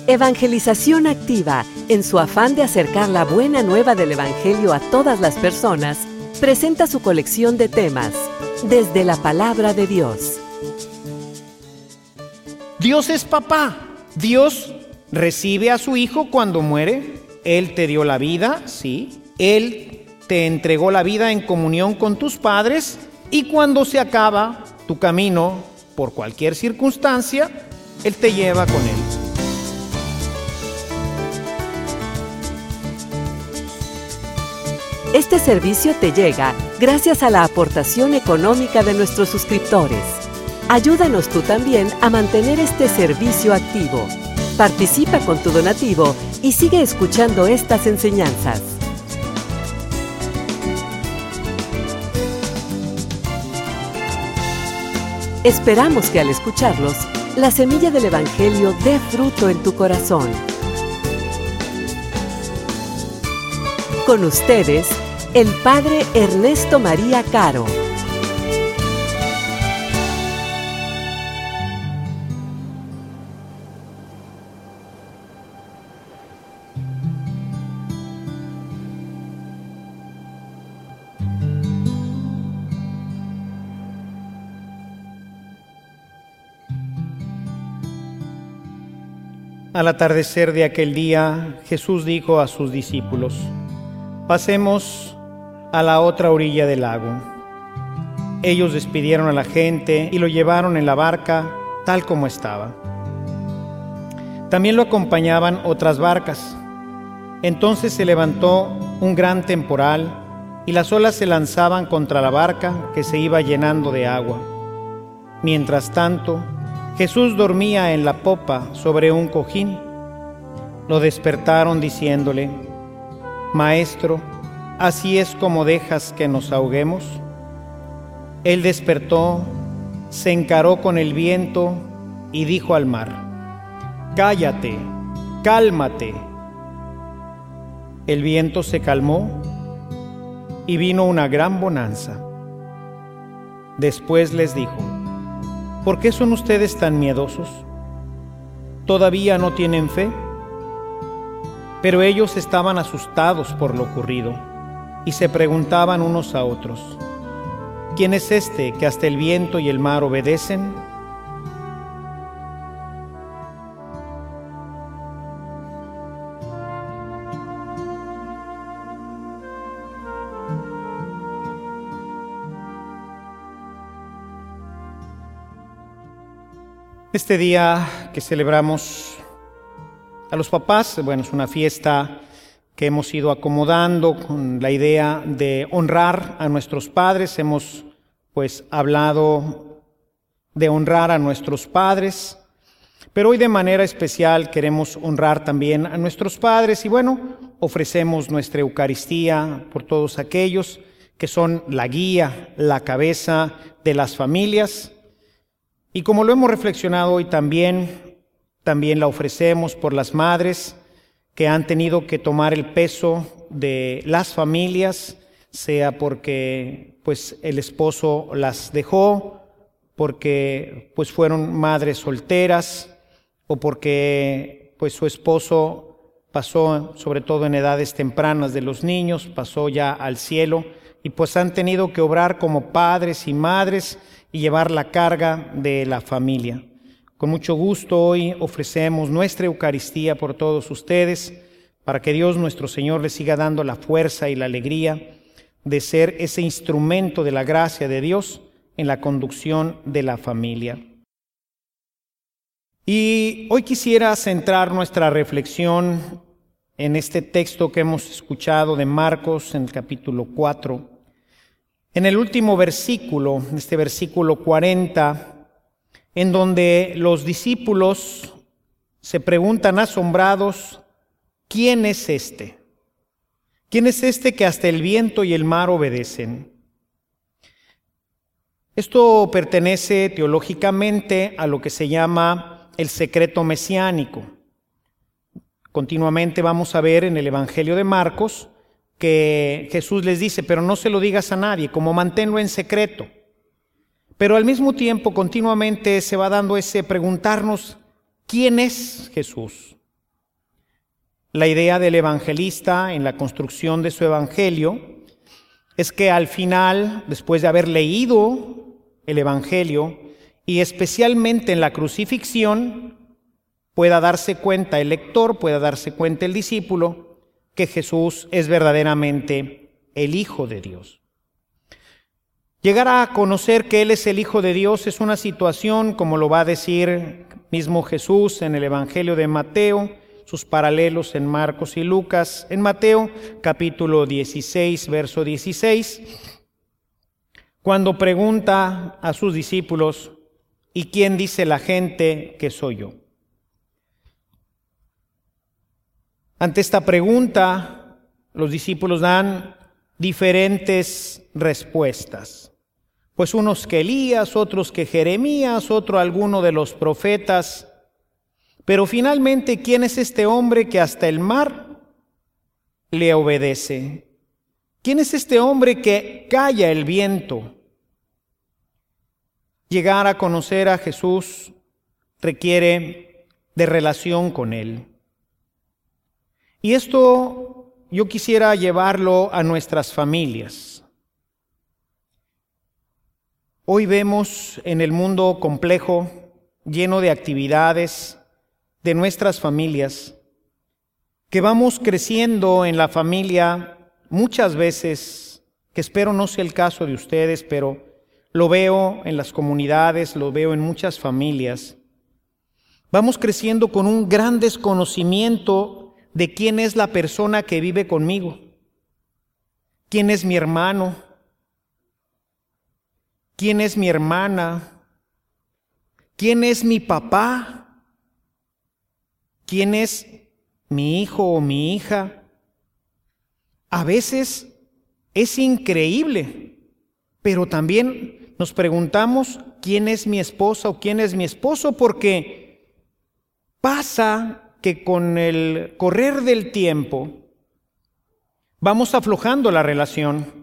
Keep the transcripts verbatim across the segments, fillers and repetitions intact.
Evangelización Activa, en su afán de acercar la buena nueva del Evangelio a todas las personas, presenta su colección de temas, desde la Palabra de Dios. Dios es papá. Dios recibe a su Hijo cuando muere. Él te dio la vida, sí. Él te entregó la vida en comunión con tus padres. Y cuando se acaba tu camino, por cualquier circunstancia, Él te lleva con Él. Este servicio te llega gracias a la aportación económica de nuestros suscriptores. Ayúdanos tú también a mantener este servicio activo. Participa con tu donativo y sigue escuchando estas enseñanzas. Esperamos que al escucharlos, la semilla del Evangelio dé fruto en tu corazón. Con ustedes, el Padre Ernesto María Caro. Al atardecer de aquel día, Jesús dijo a sus discípulos: pasemos a la otra orilla del lago. Ellos despidieron a la gente y lo llevaron en la barca tal como estaba. También lo acompañaban otras barcas. Entonces se levantó un gran temporal y las olas se lanzaban contra la barca que se iba llenando de agua. Mientras tanto, Jesús dormía en la popa sobre un cojín. Lo despertaron diciéndole: Maestro, ¿así es como dejas que nos ahoguemos? Él despertó, se encaró con el viento y dijo al mar: Cállate, cálmate. El viento se calmó y vino una gran bonanza. Después les dijo: ¿por qué son ustedes tan miedosos? ¿Todavía no tienen fe? Pero ellos estaban asustados por lo ocurrido y se preguntaban unos a otros: ¿quién es este que hasta el viento y el mar obedecen? Este día que celebramos a los papás, bueno, es una fiesta que hemos ido acomodando con la idea de honrar a nuestros padres. Hemos pues hablado de honrar a nuestros padres, pero hoy de manera especial queremos honrar también a nuestros padres y bueno, ofrecemos nuestra Eucaristía por todos aquellos que son la guía, la cabeza de las familias. Y como lo hemos reflexionado hoy también, también la ofrecemos por las madres que han tenido que tomar el peso de las familias, sea porque pues el esposo las dejó, porque pues fueron madres solteras o porque pues su esposo pasó, sobre todo en edades tempranas de los niños, pasó ya al cielo y pues han tenido que obrar como padres y madres y llevar la carga de la familia. Con mucho gusto hoy ofrecemos nuestra Eucaristía por todos ustedes, para que Dios nuestro Señor les siga dando la fuerza y la alegría de ser ese instrumento de la gracia de Dios en la conducción de la familia. Y hoy quisiera centrar nuestra reflexión en este texto que hemos escuchado de Marcos, en el capítulo cuatro. En el último versículo, este versículo cuarenta, en donde los discípulos se preguntan asombrados: ¿quién es este? ¿Quién es este que hasta el viento y el mar obedecen? Esto pertenece teológicamente a lo que se llama el secreto mesiánico. Continuamente vamos a ver en el Evangelio de Marcos que Jesús les dice: pero no se lo digas a nadie, como manténlo en secreto. Pero al mismo tiempo continuamente se va dando ese preguntarnos: ¿quién es Jesús? La idea del evangelista en la construcción de su evangelio es que al final, después de haber leído el evangelio, y especialmente en la crucifixión, pueda darse cuenta el lector, pueda darse cuenta el discípulo, que Jesús es verdaderamente el Hijo de Dios. Llegar a conocer que Él es el Hijo de Dios es una situación, como lo va a decir mismo Jesús en el Evangelio de Mateo, sus paralelos en Marcos y Lucas. En Mateo, capítulo dieciséis, verso dieciséis, cuando pregunta a sus discípulos, ¿y quién dice la gente que soy yo? Ante esta pregunta, los discípulos dan diferentes respuestas. Pues unos que Elías, otros que Jeremías, otro alguno de los profetas. Pero finalmente, ¿quién es este hombre que hasta el mar le obedece? ¿Quién es este hombre que calla el viento? Llegar a conocer a Jesús requiere de relación con Él. Y esto yo quisiera llevarlo a nuestras familias. Hoy vemos en el mundo complejo, lleno de actividades, de nuestras familias, que vamos creciendo en la familia muchas veces, que espero no sea el caso de ustedes, pero lo veo en las comunidades, lo veo en muchas familias. Vamos creciendo con un gran desconocimiento de quién es la persona que vive conmigo, quién es mi hermano, quién es mi hermana, quién es mi papá, quién es mi hijo o mi hija. A veces es increíble, pero también nos preguntamos quién es mi esposa o quién es mi esposo, porque pasa que con el correr del tiempo vamos aflojando la relación.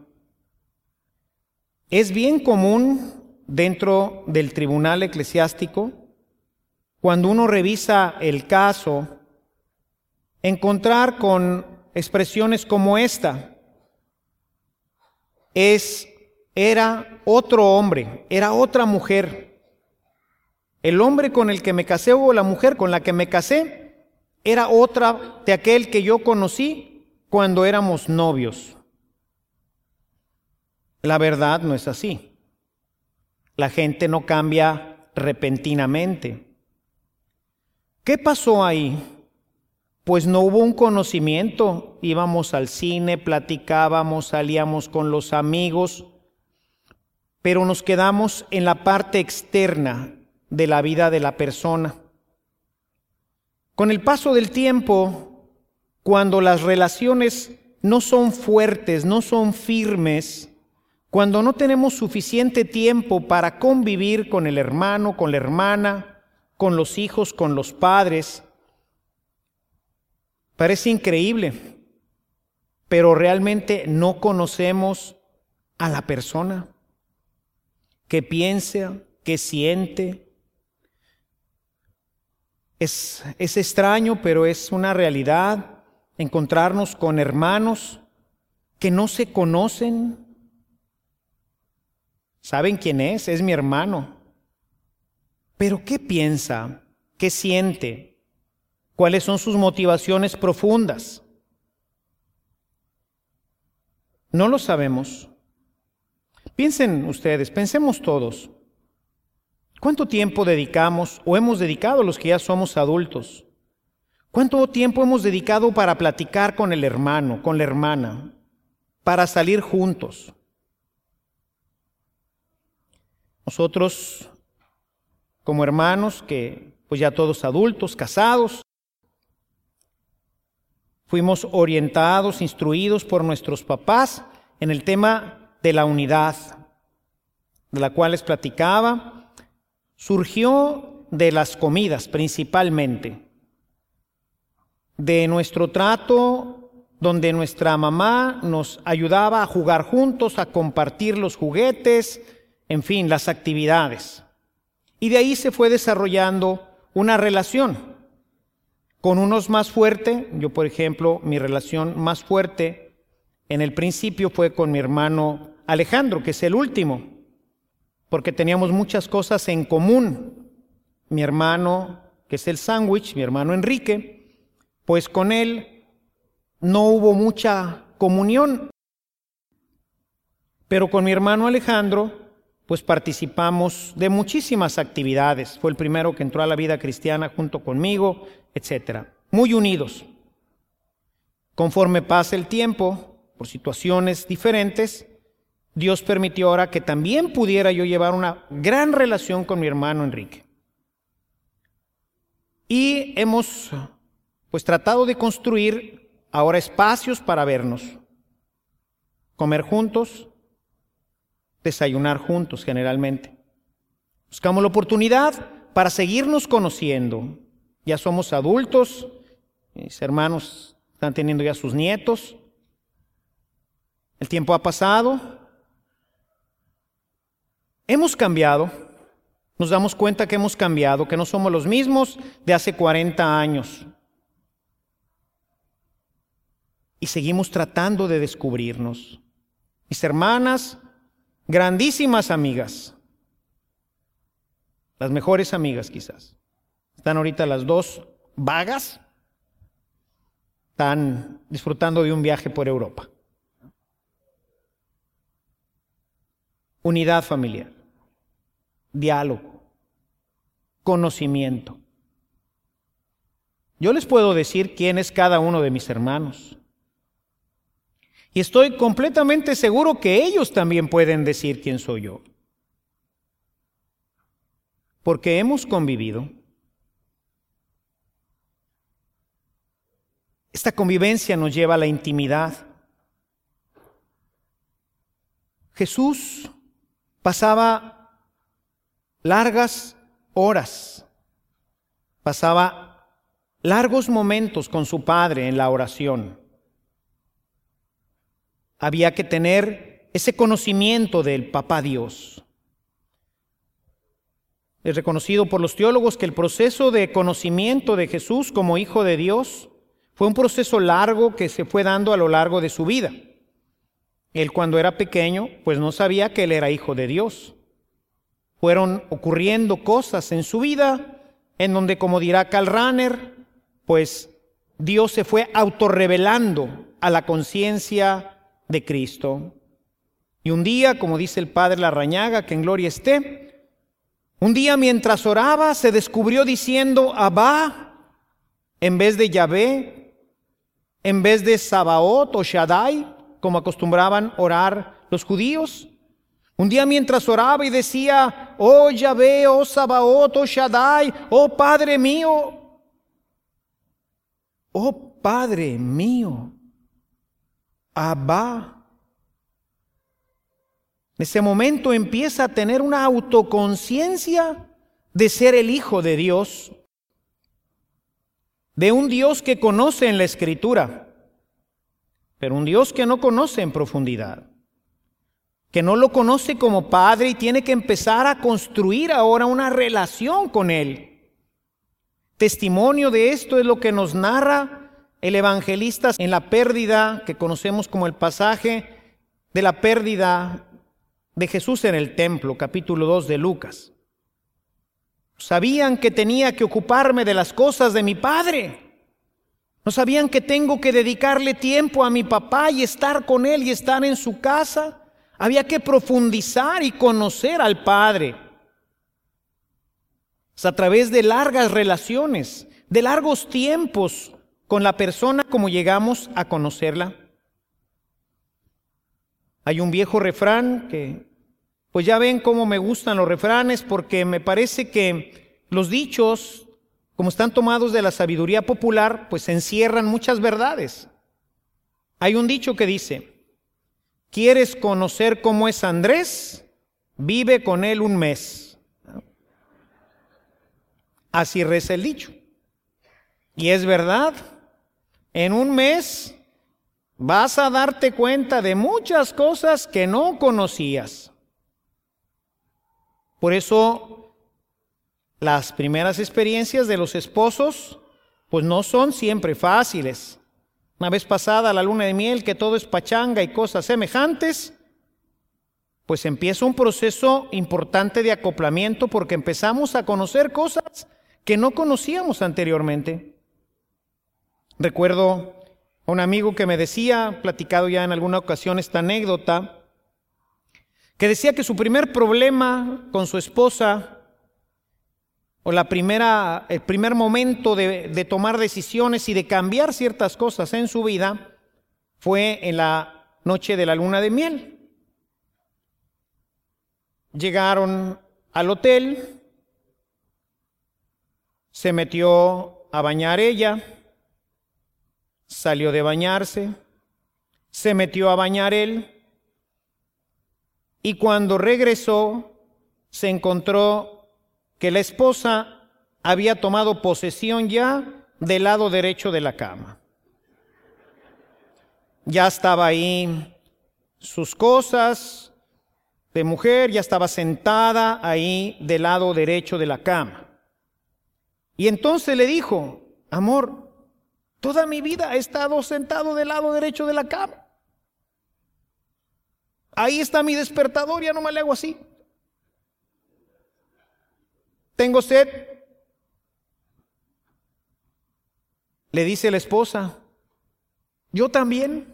Es bien común dentro del tribunal eclesiástico, cuando uno revisa el caso, encontrar con expresiones como esta: es, era otro hombre, era otra mujer. El hombre con el que me casé o la mujer con la que me casé era otra de aquel que yo conocí cuando éramos novios. La verdad no es así. La gente no cambia repentinamente. ¿Qué pasó ahí? Pues no hubo un conocimiento. Íbamos al cine, platicábamos, salíamos con los amigos, pero nos quedamos en la parte externa de la vida de la persona. Con el paso del tiempo, cuando las relaciones no son fuertes, no son firmes, cuando no tenemos suficiente tiempo para convivir con el hermano, con la hermana, con los hijos, con los padres, parece increíble, pero realmente no conocemos a la persona, qué piensa, qué siente. Es, es extraño, pero es una realidad encontrarnos con hermanos que no se conocen. ¿Saben quién es? Es mi hermano. Pero ¿qué piensa? ¿Qué siente? ¿Cuáles son sus motivaciones profundas? No lo sabemos. Piensen ustedes, pensemos todos. ¿Cuánto tiempo dedicamos o hemos dedicado los que ya somos adultos? ¿Cuánto tiempo hemos dedicado para platicar con el hermano, con la hermana, para salir juntos? Nosotros, como hermanos, que pues ya todos adultos, casados, fuimos orientados, instruidos por nuestros papás en el tema de la unidad, de la cual les platicaba. Surgió de las comidas principalmente, de nuestro trato donde nuestra mamá nos ayudaba a jugar juntos, a compartir los juguetes, en fin, las actividades. Y de ahí se fue desarrollando una relación. Con unos más fuerte. Yo, por ejemplo, mi relación más fuerte en el principio fue con mi hermano Alejandro, que es el último, porque teníamos muchas cosas en común. Mi hermano, que es el sándwich, mi hermano Enrique, pues con él no hubo mucha comunión. Pero con mi hermano Alejandro, pues participamos de muchísimas actividades. Fue el primero que entró a la vida cristiana junto conmigo, etcétera. Muy unidos. Conforme pasa el tiempo, por situaciones diferentes, Dios permitió ahora que también pudiera yo llevar una gran relación con mi hermano Enrique. Y hemos pues tratado de construir ahora espacios para vernos, comer juntos, desayunar juntos generalmente. Buscamos la oportunidad para seguirnos conociendo. Ya somos adultos, mis hermanos están teniendo ya sus nietos. El tiempo ha pasado. Hemos cambiado. Nos damos cuenta que hemos cambiado, que no somos los mismos de hace cuarenta años. Y seguimos tratando de descubrirnos. Mis hermanas, grandísimas amigas, las mejores amigas quizás. Están ahorita las dos vagas, están disfrutando de un viaje por Europa. Unidad familiar, diálogo, conocimiento. Yo les puedo decir quién es cada uno de mis hermanos. Y estoy completamente seguro que ellos también pueden decir quién soy yo. Porque hemos convivido. Esta convivencia nos lleva a la intimidad. Jesús pasaba largas horas, pasaba largos momentos con su Padre en la oración. Había que tener ese conocimiento del Papá Dios. Es reconocido por los teólogos que el proceso de conocimiento de Jesús como Hijo de Dios fue un proceso largo que se fue dando a lo largo de su vida. Él cuando era pequeño, pues no sabía que él era Hijo de Dios. Fueron ocurriendo cosas en su vida en donde, como dirá Karl Rahner, pues Dios se fue autorrevelando a la conciencia de Cristo. Y un día, como dice el padre Larrañaga, que en gloria esté, un día mientras oraba se descubrió diciendo Abba en vez de Yahvé, en vez de Sabaoth o Shaddai, como acostumbraban orar los judíos. Un día mientras oraba y decía, oh Yahvé, oh Sabaoth, oh Shaddai, oh Padre mío, oh Padre mío, Abba. En ese momento empieza a tener una autoconciencia de ser el Hijo de Dios, de un Dios que conoce en la Escritura, pero un Dios que no conoce en profundidad, que no lo conoce como Padre y tiene que empezar a construir ahora una relación con Él. Testimonio de esto es lo que nos narra el evangelista en la pérdida que conocemos como el pasaje de la pérdida de Jesús en el templo, capítulo dos de Lucas. Sabían que tenía que ocuparme de las cosas de mi Padre. No sabían que tengo que dedicarle tiempo a mi papá y estar con él y estar en su casa. Había que profundizar y conocer al Padre. Es a través de largas relaciones, de largos tiempos con la persona como llegamos a conocerla. Hay un viejo refrán que, pues ya ven cómo me gustan los refranes, porque me parece que los dichos, como están tomados de la sabiduría popular, pues encierran muchas verdades. Hay un dicho que dice, ¿quieres conocer cómo es Andrés? Vive con él un mes. Así reza el dicho. Y es verdad, en un mes vas a darte cuenta de muchas cosas que no conocías. Por eso, las primeras experiencias de los esposos pues no son siempre fáciles. Una vez pasada la luna de miel, que todo es pachanga y cosas semejantes, pues empieza un proceso importante de acoplamiento porque empezamos a conocer cosas que no conocíamos anteriormente. Recuerdo a un amigo que me decía, platicado ya en alguna ocasión esta anécdota, que decía que su primer problema con su esposa, o la primera, el primer momento de, de tomar decisiones y de cambiar ciertas cosas en su vida, fue en la noche de la luna de miel. Llegaron al hotel, se metió a bañar ella, salió de bañarse, se metió a bañar él, y cuando regresó se encontró que la esposa había tomado posesión ya del lado derecho de la cama. Ya estaba ahí sus cosas de mujer, ya estaba sentada ahí del lado derecho de la cama. Y entonces le dijo: amor, toda mi vida he estado sentado del lado derecho de la cama. Ahí está mi despertador, ya no me le hago así. ¿Tengo sed? Le dice la esposa: yo también.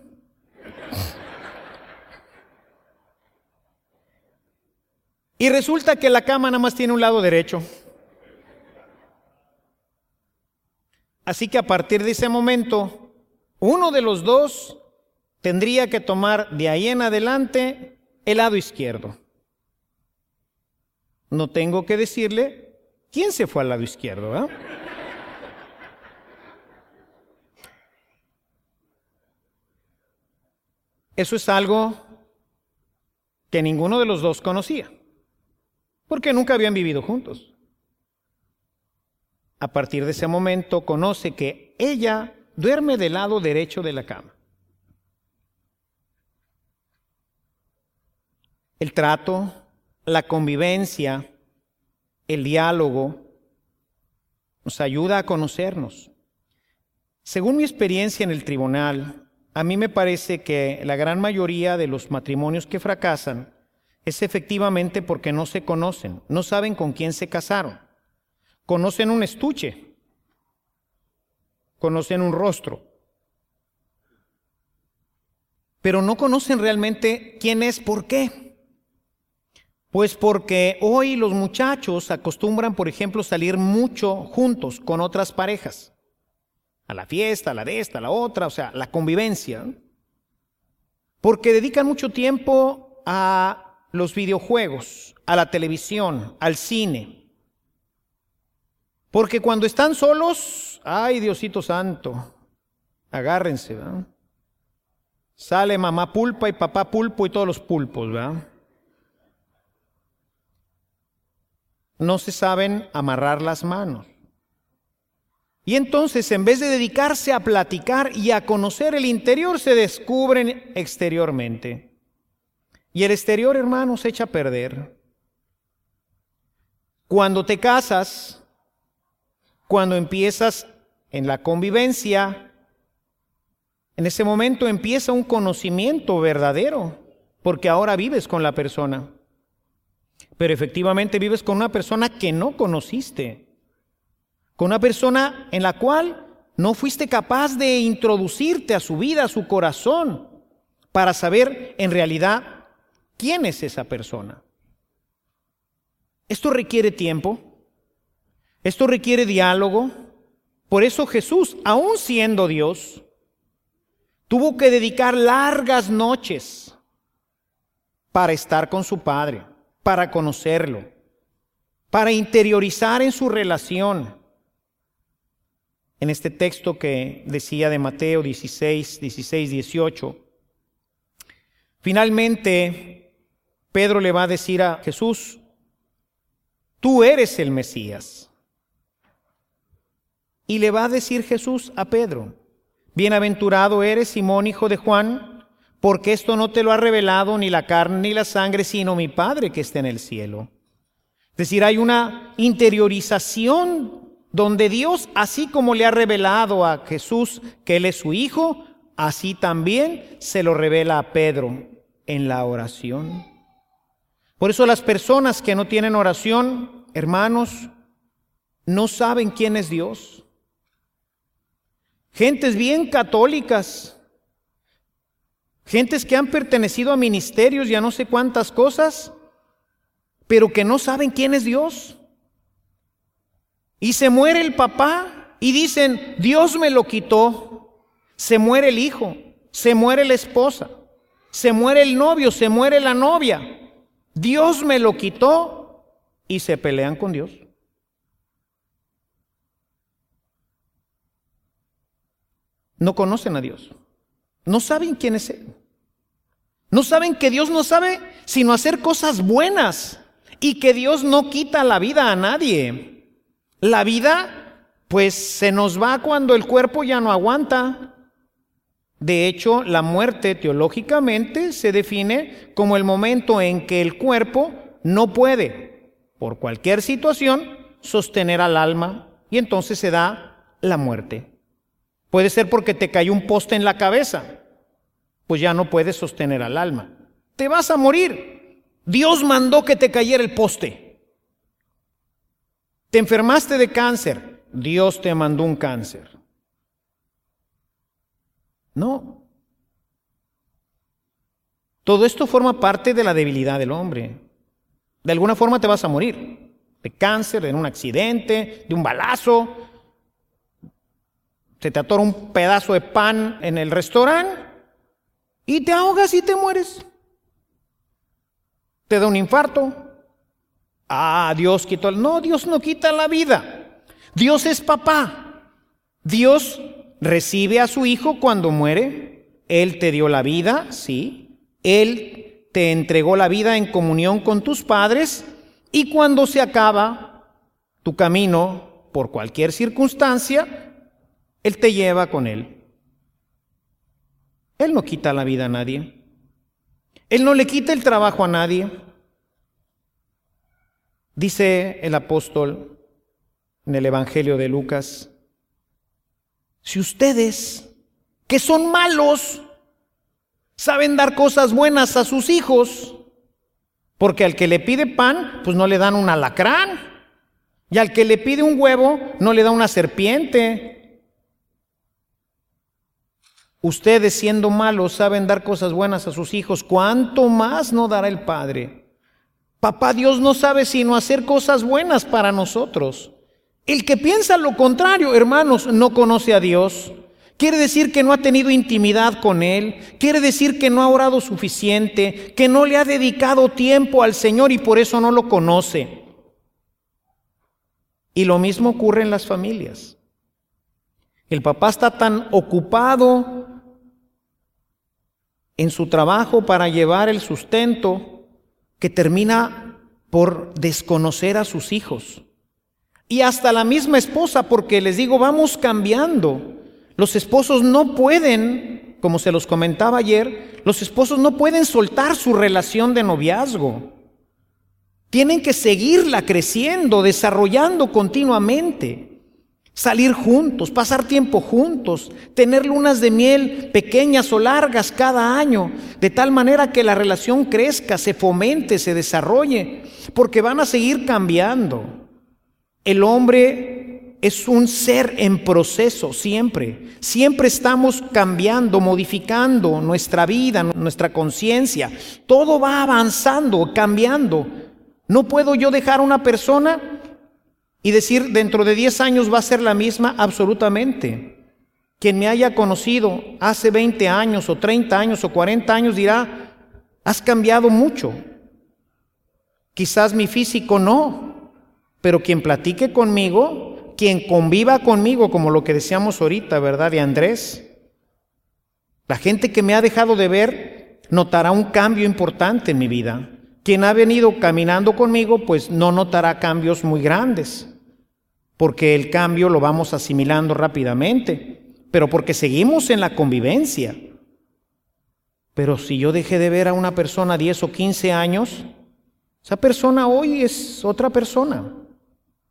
Y resulta que la cama nada más tiene un lado derecho. Así que a partir de ese momento, uno de los dos tendría que tomar de ahí en adelante el lado izquierdo. No tengo que decirle quién se fue al lado izquierdo, ¿verdad? Eso es algo que ninguno de los dos conocía, porque nunca habían vivido juntos. A partir de ese momento conoce que ella duerme del lado derecho de la cama. El trato, la convivencia, el diálogo nos ayuda a conocernos. Según mi experiencia en el tribunal, a mí me parece que la gran mayoría de los matrimonios que fracasan es efectivamente porque no se conocen, no saben con quién se casaron. Conocen un estuche, conocen un rostro, pero no conocen realmente quién es, ¿por qué? Pues porque hoy los muchachos acostumbran, por ejemplo, salir mucho juntos con otras parejas, a la fiesta, a la de esta, a la otra, o sea, la convivencia, porque dedican mucho tiempo a los videojuegos, a la televisión, al cine. Porque cuando están solos, ay Diosito santo, agárrense, ¿verdad? Sale mamá pulpa y papá pulpo y todos los pulpos, ¿verdad? No se saben amarrar las manos. Y entonces, en vez de dedicarse a platicar y a conocer el interior, se descubren exteriormente. Y el exterior, hermano, se echa a perder. Cuando te casas, cuando empiezas en la convivencia, en ese momento empieza un conocimiento verdadero, porque ahora vives con la persona. Pero efectivamente vives con una persona que no conociste, con una persona en la cual no fuiste capaz de introducirte a su vida, a su corazón, para saber en realidad quién es esa persona. Esto requiere tiempo. Esto requiere diálogo. Por eso Jesús, aun siendo Dios, tuvo que dedicar largas noches para estar con su Padre, para conocerlo, para interiorizar en su relación. En este texto que decía de Mateo dieciséis, dieciséis, dieciocho, finalmente Pedro le va a decir a Jesús: tú eres el Mesías. Y le va a decir Jesús a Pedro: bienaventurado eres, Simón, hijo de Juan, porque esto no te lo ha revelado ni la carne ni la sangre, sino mi Padre que está en el cielo. Es decir, hay una interiorización donde Dios, así como le ha revelado a Jesús que Él es su Hijo, así también se lo revela a Pedro en la oración. Por eso las personas que no tienen oración, hermanos, no saben quién es Dios. Gentes bien católicas, gentes que han pertenecido a ministerios y a no sé cuántas cosas, pero que no saben quién es Dios. Y se muere el papá y dicen, Dios me lo quitó. Se muere el hijo, se muere la esposa, se muere el novio, se muere la novia. Dios me lo quitó y se pelean con Dios. No conocen a Dios. No saben quién es Él. No saben que Dios no sabe sino hacer cosas buenas y que Dios no quita la vida a nadie. La vida, pues, se nos va cuando el cuerpo ya no aguanta. De hecho, la muerte teológicamente se define como el momento en que el cuerpo no puede, por cualquier situación, sostener al alma y entonces se da la muerte. Puede ser porque te cayó un poste en la cabeza, pues ya no puedes sostener al alma. Te vas a morir. Dios mandó que te cayera el poste. Te enfermaste de cáncer. Dios te mandó un cáncer. No. Todo esto forma parte de la debilidad del hombre. De alguna forma te vas a morir. De cáncer, de un accidente, de un balazo. Se te atora un pedazo de pan en el restaurante y te ahogas y te mueres. Te da un infarto. Ah, Dios quitó el... No, Dios no quita la vida. Dios es papá. Dios recibe a su hijo cuando muere. Él te dio la vida, sí. Él te entregó la vida en comunión con tus padres. Y cuando se acaba tu camino, por cualquier circunstancia, Él te lleva con Él. Él no quita la vida a nadie. Él no le quita el trabajo a nadie. Dice el apóstol en el Evangelio de Lucas, si ustedes, que son malos, saben dar cosas buenas a sus hijos, porque al que le pide pan, pues no le dan un alacrán, y al que le pide un huevo, no le da una serpiente. Ustedes, siendo malos, saben dar cosas buenas a sus hijos, ¿cuánto más no dará el Padre? Papá Dios no sabe sino hacer cosas buenas para nosotros. El que piensa lo contrario, hermanos, no conoce a Dios. Quiere decir que no ha tenido intimidad con Él. Quiere decir que no ha orado suficiente, que no le ha dedicado tiempo al Señor y por eso no lo conoce. Y lo mismo ocurre en las familias. El papá está tan ocupado en su trabajo para llevar el sustento que termina por desconocer a sus hijos. Y hasta la misma esposa, porque les digo, vamos cambiando. Los esposos no pueden, como se los comentaba ayer, los esposos no pueden soltar su relación de noviazgo. Tienen que seguirla creciendo, desarrollando continuamente. Salir juntos, pasar tiempo juntos, tener lunas de miel pequeñas o largas cada año, de tal manera que la relación crezca, se fomente, se desarrolle, porque van a seguir cambiando. El hombre es un ser en proceso siempre. Siempre estamos cambiando, modificando nuestra vida, nuestra conciencia. Todo va avanzando, cambiando. No puedo yo dejar a una persona y decir, dentro de diez años va a ser la misma, absolutamente. Quien me haya conocido hace veinte años o treinta años o cuarenta años dirá, has cambiado mucho. Quizás mi físico no, pero quien platique conmigo, quien conviva conmigo, como lo que decíamos ahorita, ¿verdad? De Andrés. La gente que me ha dejado de ver notará un cambio importante en mi vida. Quien ha venido caminando conmigo, pues no notará cambios muy grandes, porque el cambio lo vamos asimilando rápidamente, pero porque seguimos en la convivencia. Pero si yo dejé de ver a una persona diez o quince años, esa persona hoy es otra persona.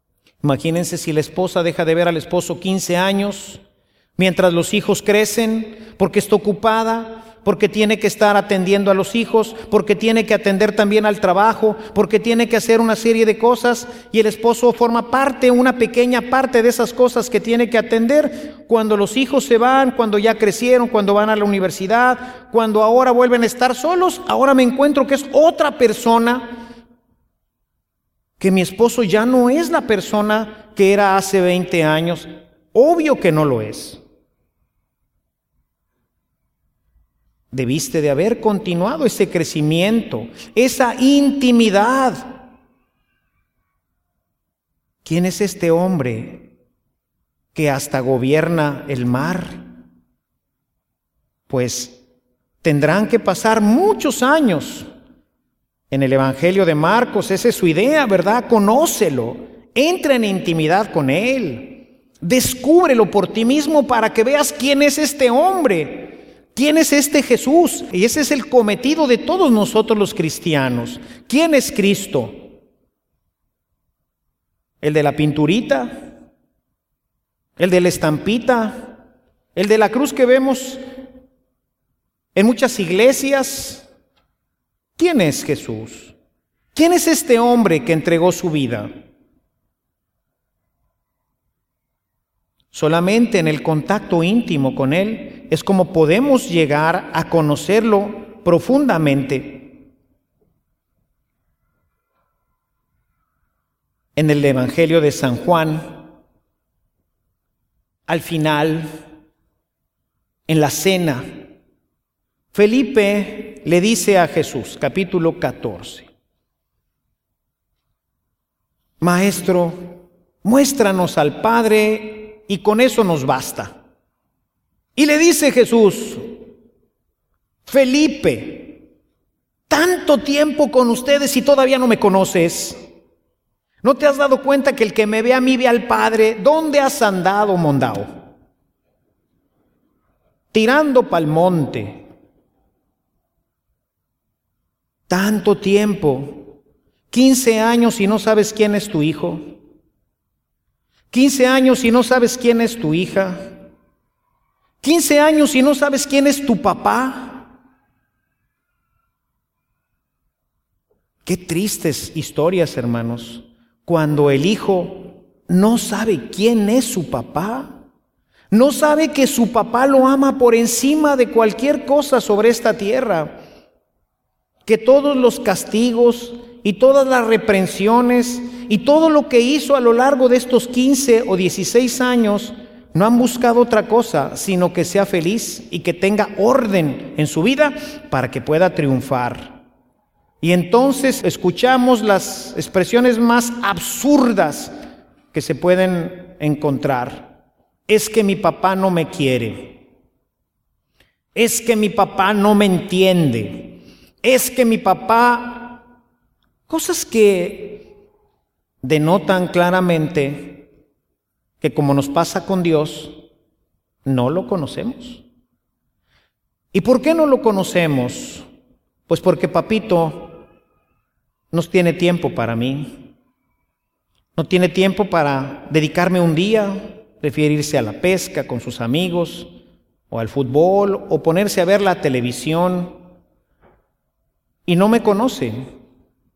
Imagínense si la esposa deja de ver al esposo quince años, mientras los hijos crecen, porque está ocupada, porque tiene que estar atendiendo a los hijos, porque tiene que atender también al trabajo, porque tiene que hacer una serie de cosas, y el esposo forma parte, una pequeña parte de esas cosas que tiene que atender. Cuando los hijos se van, cuando ya crecieron, cuando van a la universidad, cuando ahora vuelven a estar solos, ahora me encuentro que es otra persona, que mi esposo ya no es la persona que era hace veinte años. Obvio que no lo es. Debiste de haber continuado ese crecimiento, esa intimidad. ¿Quién es este hombre que hasta gobierna el mar? Pues tendrán que pasar muchos años. En el Evangelio de Marcos, esa es su idea, ¿verdad? Conócelo, entra en intimidad con él, descúbrelo por ti mismo para que veas quién es este hombre. ¿Quién es este Jesús? Y ese es el cometido de todos nosotros los cristianos. ¿Quién es Cristo? ¿El de la pinturita? ¿El de la estampita? ¿El de la cruz que vemos en muchas iglesias? ¿Quién es Jesús? ¿Quién es este hombre que entregó su vida? Solamente en el contacto íntimo con Él es como podemos llegar a conocerlo profundamente. En el Evangelio de San Juan, al final, en la cena, Felipe le dice a Jesús, capítulo catorce, Maestro, muéstranos al Padre y con eso nos basta. Y le dice Jesús, Felipe, tanto tiempo con ustedes y todavía no me conoces. ¿No te has dado cuenta que el que me ve a mí ve al Padre? ¿Dónde has andado, mondao? Tirando pa'l monte. Tanto tiempo, quince años y no sabes quién es tu hijo. quince años y no sabes quién es tu hija. quince años y no sabes quién es tu papá. Qué tristes historias, hermanos, cuando el hijo no sabe quién es su papá. No sabe que su papá lo ama por encima de cualquier cosa sobre esta tierra. Que todos los castigos y todas las reprensiones y todo lo que hizo a lo largo de estos quince o dieciséis años no han buscado otra cosa, sino que sea feliz y que tenga orden en su vida para que pueda triunfar. Y entonces escuchamos las expresiones más absurdas que se pueden encontrar. Es que mi papá no me quiere. Es que mi papá no me entiende. Es que mi papá... Cosas que denotan claramente que, como nos pasa con Dios, no lo conocemos. ¿Y por qué no lo conocemos? Pues porque papito no tiene tiempo para mí. No tiene tiempo para dedicarme un día, prefiere irse a la pesca con sus amigos, o al fútbol, o ponerse a ver la televisión, y no me conoce.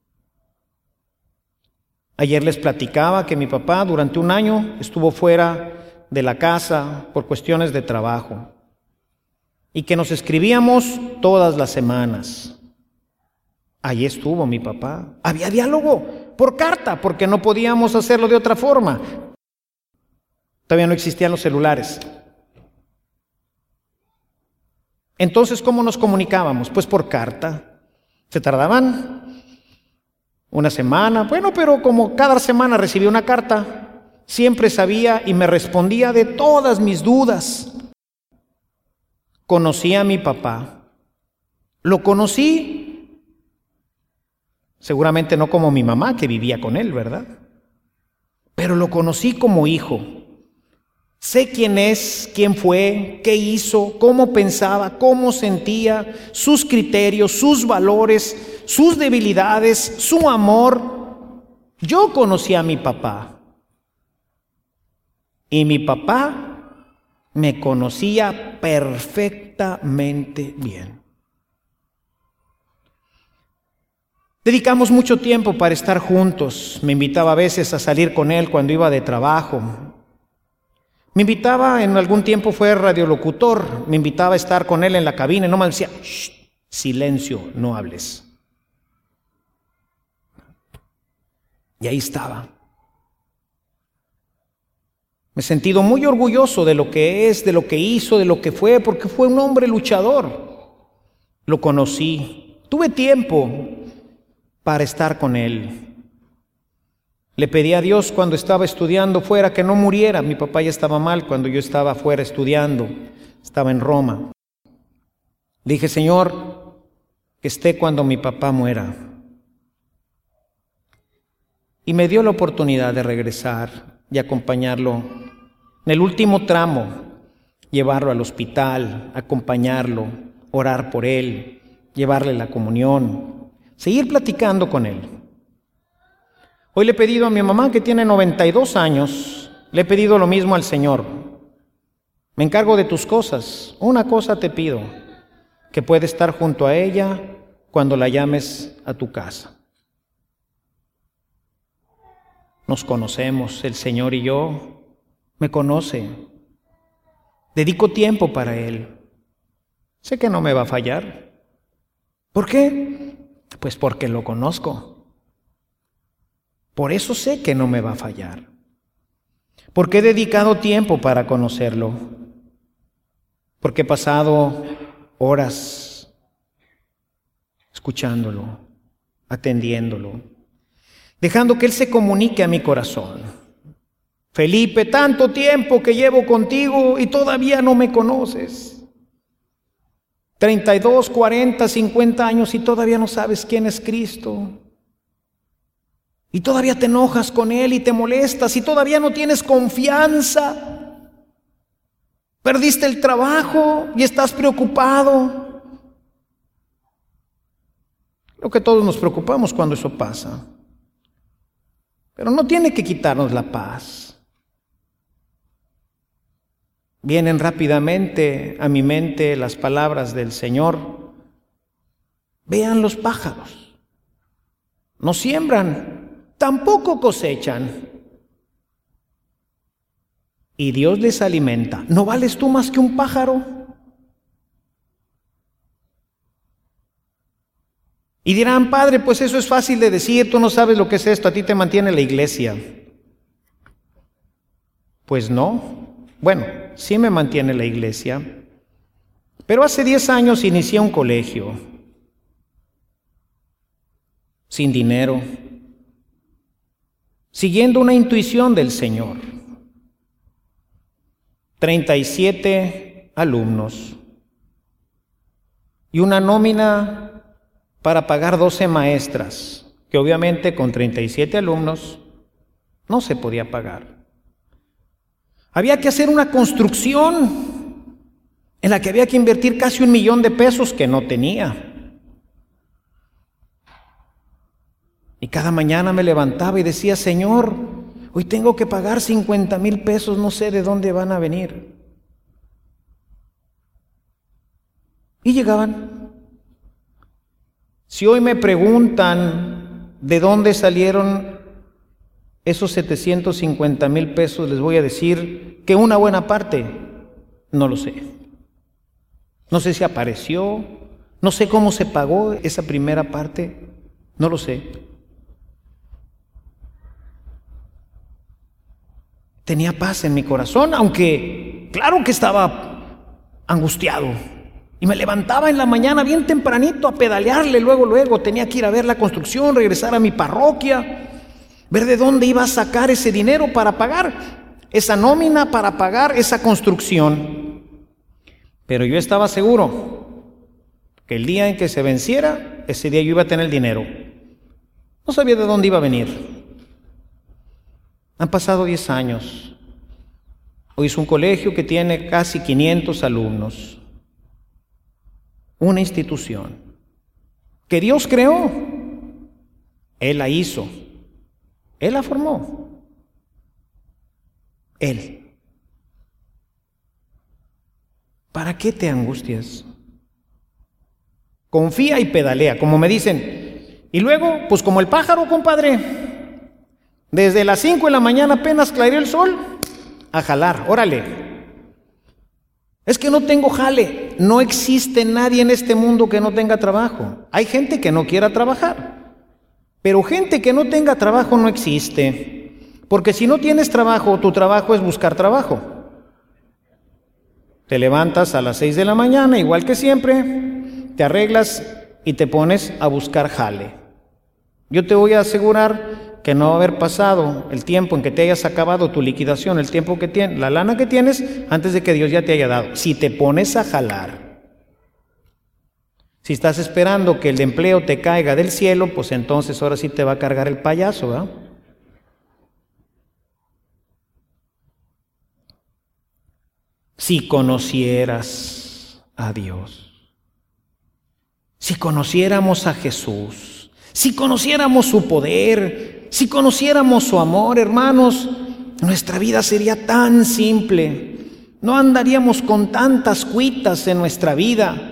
Ayer les platicaba que mi papá durante un año estuvo fuera de la casa por cuestiones de trabajo y que nos escribíamos todas las semanas. Ahí estuvo mi papá. Había diálogo por carta porque no podíamos hacerlo de otra forma. Todavía no existían los celulares. Entonces, ¿cómo nos comunicábamos? Pues por carta. Se tardaban una semana, bueno, pero como cada semana recibía una carta, siempre sabía y me respondía de todas mis dudas. Conocí a mi papá. Lo conocí, seguramente no como mi mamá que vivía con él, ¿verdad? Pero lo conocí como hijo. Sé quién es, quién fue, qué hizo, cómo pensaba, cómo sentía, sus criterios, sus valores, sus debilidades, su amor. Yo conocí a mi papá. Y mi papá me conocía perfectamente bien. Dedicamos mucho tiempo para estar juntos. Me invitaba a veces a salir con él cuando iba de trabajo. Me invitaba, en algún tiempo fue radiolocutor, me invitaba a estar con él en la cabina y no me decía, shh, silencio, no hables. Y ahí estaba. Me he sentido muy orgulloso de lo que es, de lo que hizo, de lo que fue, porque fue un hombre luchador. Lo conocí, tuve tiempo para estar con él. Le pedí a Dios cuando estaba estudiando fuera que no muriera. Mi papá ya estaba mal cuando yo estaba fuera estudiando, estaba en Roma. Le dije, Señor, que esté cuando mi papá muera. Y me dio la oportunidad de regresar y acompañarlo en el último tramo, llevarlo al hospital, acompañarlo, orar por él, llevarle la comunión, seguir platicando con él. Hoy le he pedido a mi mamá, que tiene noventa y dos años, le he pedido lo mismo al Señor. Me encargo de tus cosas. Una cosa te pido, que pueda estar junto a ella cuando la llames a tu casa. Nos conocemos, el Señor y yo. Me conoce. Dedico tiempo para Él. Sé que no me va a fallar. ¿Por qué? Pues porque lo conozco. Por eso sé que no me va a fallar. Porque he dedicado tiempo para conocerlo. Porque he pasado horas escuchándolo, atendiéndolo, dejando que Él se comunique a mi corazón. Felipe, tanto tiempo que llevo contigo y todavía no me conoces. treinta y dos, cuarenta, cincuenta años y todavía no sabes quién es Cristo. Y todavía te enojas con Él y te molestas y todavía no tienes confianza. Perdiste el trabajo y estás preocupado. Creo que todos nos preocupamos cuando eso pasa. Pero no tiene que quitarnos la paz. Vienen rápidamente a mi mente las palabras del Señor. Vean los pájaros. No siembran, tampoco cosechan. Y Dios les alimenta. ¿No vales tú más que un pájaro? Y dirán, Padre, pues eso es fácil de decir, tú no sabes lo que es esto, a ti te mantiene la iglesia. Pues no. Bueno, sí me mantiene la iglesia. Pero hace diez años inicié un colegio. Sin dinero. Siguiendo una intuición del Señor. treinta y siete alumnos. Y una nómina para pagar doce maestras, que obviamente con treinta y siete alumnos no se podía pagar. Había que hacer una construcción en la que había que invertir casi un millón de pesos que no tenía. Y cada mañana me levantaba y decía, Señor, hoy tengo que pagar cincuenta mil pesos, no sé de dónde van a venir. Y llegaban. Si hoy me preguntan de dónde salieron esos setecientos cincuenta mil pesos, les voy a decir que una buena parte no lo sé. No sé si apareció, no sé cómo se pagó esa primera parte, no lo sé. Tenía paz en mi corazón, aunque claro que estaba angustiado. Y me levantaba en la mañana bien tempranito a pedalearle, luego, luego tenía que ir a ver la construcción, regresar a mi parroquia, ver de dónde iba a sacar ese dinero para pagar esa nómina, para pagar esa construcción. Pero yo estaba seguro que el día en que se venciera, ese día yo iba a tener el dinero. No sabía de dónde iba a venir. Han pasado diez años. Hoy es un colegio que tiene casi quinientos alumnos. Una institución que Dios creó. Él la hizo. Él la formó. Él. ¿para qué te angustias? Confía y pedalea, como me dicen. Y luego, pues como el pájaro, compadre. Desde las cinco de la mañana apenas clareó el sol, a jalar, órale. Es que no tengo jale. No existe nadie en este mundo que no tenga trabajo. Hay gente que no quiera trabajar, pero gente que no tenga trabajo no existe. Porque si no tienes trabajo, tu trabajo es buscar trabajo. Te levantas a las seis de la mañana, igual que siempre, te arreglas y te pones a buscar jale. Yo te voy a asegurar que no va a haber pasado el tiempo en que te hayas acabado tu liquidación, el tiempo que tienes, la lana que tienes, antes de que Dios ya te haya dado. Si te pones a jalar, si estás esperando que el empleo te caiga del cielo, pues entonces ahora sí te va a cargar el payaso, ¿verdad? Si conocieras a Dios, si conociéramos a Jesús, si conociéramos su poder, si conociéramos su amor, hermanos, nuestra vida sería tan simple. No andaríamos con tantas cuitas en nuestra vida.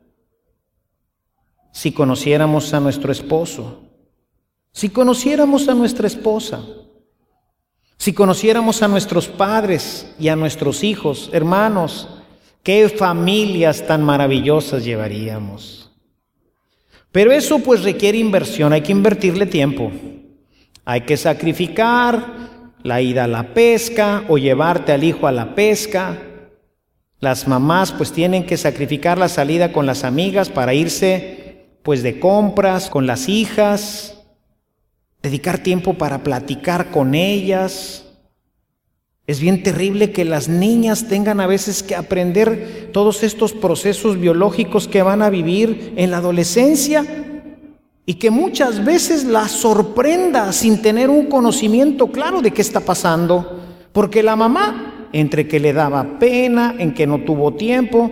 Si conociéramos a nuestro esposo, si conociéramos a nuestra esposa, si conociéramos a nuestros padres y a nuestros hijos, hermanos, qué familias tan maravillosas llevaríamos. Pero eso pues requiere inversión, hay que invertirle tiempo. Hay que sacrificar la ida a la pesca o llevarte al hijo a la pesca. Las mamás pues tienen que sacrificar la salida con las amigas para irse pues de compras con las hijas. Dedicar tiempo para platicar con ellas. Es bien terrible que las niñas tengan a veces que aprender todos estos procesos biológicos que van a vivir en la adolescencia y que muchas veces las sorprenda sin tener un conocimiento claro de qué está pasando, porque la mamá, entre que le daba pena, en que no tuvo tiempo.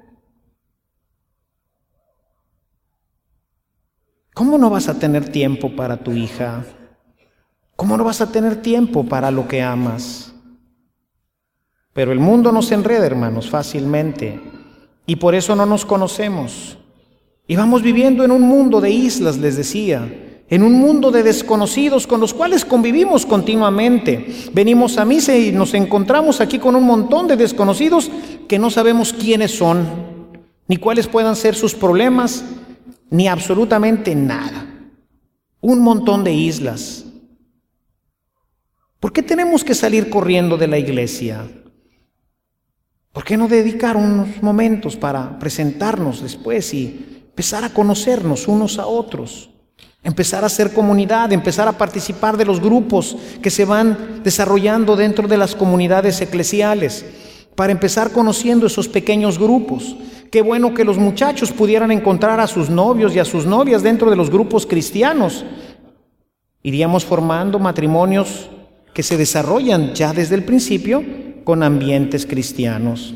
¿Cómo no vas a tener tiempo para tu hija? ¿Cómo no vas a tener tiempo para lo que amas? Pero el mundo nos enreda, hermanos, fácilmente. Y por eso no nos conocemos. Y vamos viviendo en un mundo de islas, les decía. En un mundo de desconocidos con los cuales convivimos continuamente. Venimos a misa y nos encontramos aquí con un montón de desconocidos que no sabemos quiénes son, ni cuáles puedan ser sus problemas, ni absolutamente nada. Un montón de islas. ¿Por qué tenemos que salir corriendo de la iglesia? ¿Por qué no dedicar unos momentos para presentarnos después y empezar a conocernos unos a otros? Empezar a hacer comunidad, empezar a participar de los grupos que se van desarrollando dentro de las comunidades eclesiales, para empezar conociendo esos pequeños grupos. Qué bueno que los muchachos pudieran encontrar a sus novios y a sus novias dentro de los grupos cristianos. Iríamos formando matrimonios que se desarrollan ya desde el principio con ambientes cristianos.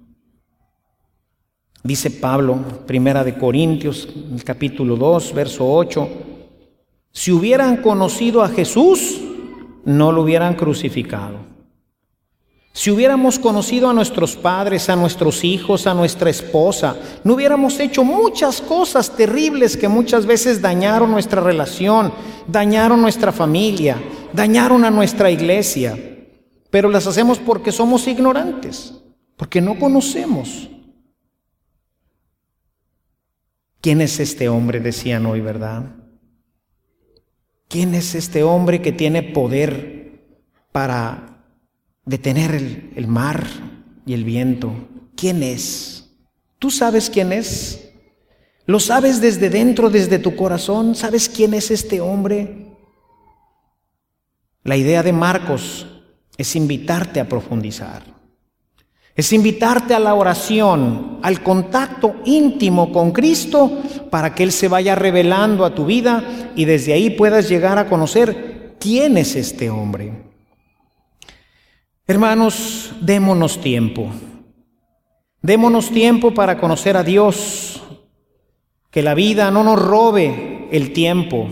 Dice Pablo, Primera de Corintios, el capítulo dos, verso ocho, si hubieran conocido a Jesús, no lo hubieran crucificado. Si hubiéramos conocido a nuestros padres, a nuestros hijos, a nuestra esposa, no hubiéramos hecho muchas cosas terribles que muchas veces dañaron nuestra relación, dañaron nuestra familia, dañaron a nuestra iglesia. Pero las hacemos porque somos ignorantes, porque no conocemos. ¿Quién es este hombre? Decían hoy, ¿verdad? ¿Quién es este hombre que tiene poder para detener el, el mar y el viento? ¿Quién es? ¿Tú sabes quién es? ¿Lo sabes desde dentro, desde tu corazón? ¿Sabes quién es este hombre? La idea de Marcos es invitarte a profundizar. Es invitarte a la oración, al contacto íntimo con Cristo, para que Él se vaya revelando a tu vida y desde ahí puedas llegar a conocer quién es este hombre. Hermanos, démonos tiempo. Démonos tiempo para conocer a Dios. Que la vida no nos robe el tiempo.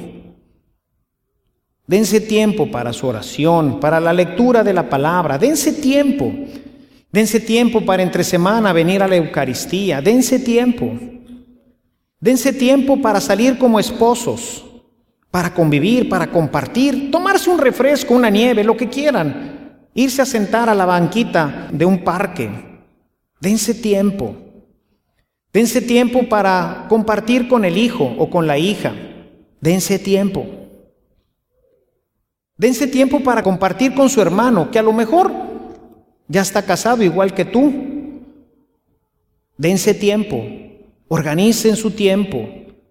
Dense tiempo para su oración, para la lectura de la palabra. Dense tiempo. Dense tiempo para entre semana venir a la Eucaristía. Dense tiempo. Dense tiempo para salir como esposos, para convivir, para compartir, tomarse un refresco, una nieve, lo que quieran. Irse a sentar a la banquita de un parque. Dense tiempo. Dense tiempo para compartir con el hijo o con la hija. Dense tiempo. Dense tiempo para compartir con su hermano, que a lo mejor ya está casado igual que tú. Dense tiempo. Organicen su tiempo.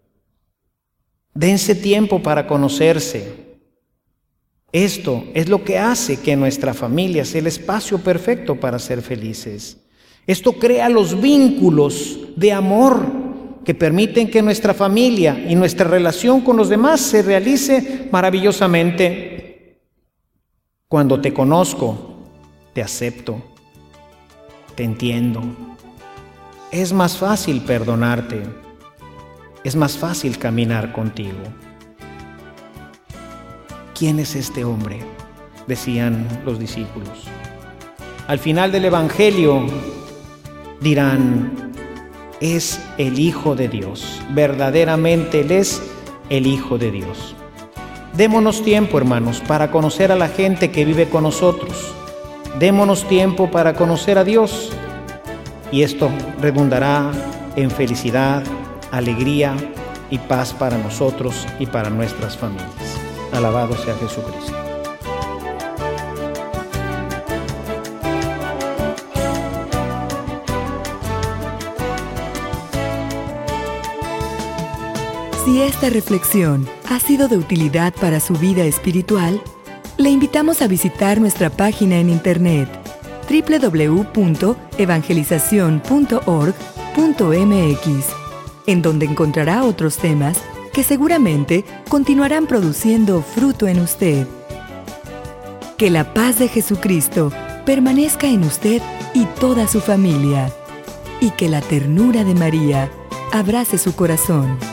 Dense tiempo para conocerse. Esto es lo que hace que nuestra familia sea el espacio perfecto para ser felices. Esto crea los vínculos de amor que permiten que nuestra familia y nuestra relación con los demás se realice maravillosamente. Cuando te conozco, te acepto, te entiendo. Es más fácil perdonarte, es más fácil caminar contigo. ¿Quién es este hombre?, decían los discípulos. Al final del Evangelio dirán, es el Hijo de Dios. Verdaderamente Él es el Hijo de Dios. Démonos tiempo, hermanos, para conocer a la gente que vive con nosotros. Démonos tiempo para conocer a Dios. Y esto redundará en felicidad, alegría y paz para nosotros y para nuestras familias. Alabado sea Jesucristo. Si esta reflexión ha sido de utilidad para su vida espiritual, le invitamos a visitar nuestra página en internet doble u doble u doble u punto evangelización punto org punto m x, en donde encontrará otros temas que seguramente continuarán produciendo fruto en usted. Que la paz de Jesucristo permanezca en usted y toda su familia, y que la ternura de María abrace su corazón.